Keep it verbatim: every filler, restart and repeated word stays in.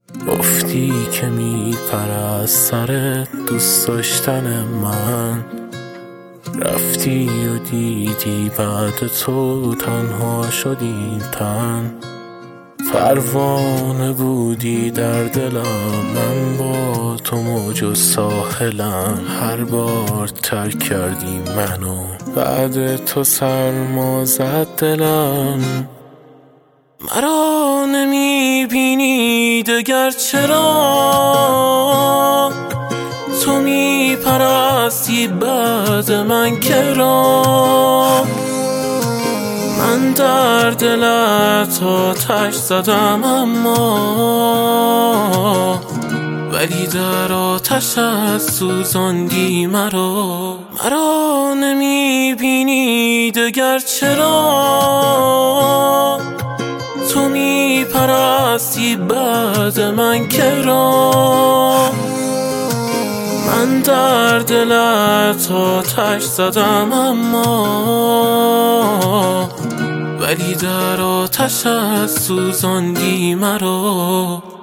گفتی که میپره از سر دوست داشتن من، رفتی و دیدی بعد تو تنها شدی این تن. پروانه بودی در دلم، من با تو موج و ساحلم. هر بار ترک کردی منو، بعد تو سرما زد دلم. مرا نمیبینی دگر چرا؟ تو میپرستی بعد من کرا؟ من در دلت آتش زدم اما ولی در آتشت سوزاندی مرا. مرا نمیبینی دگر چرا؟ تو میپرستی بعد من کرا؟ من در دلت آتش زدم اما ولی در آتشت سوزاندی مرا.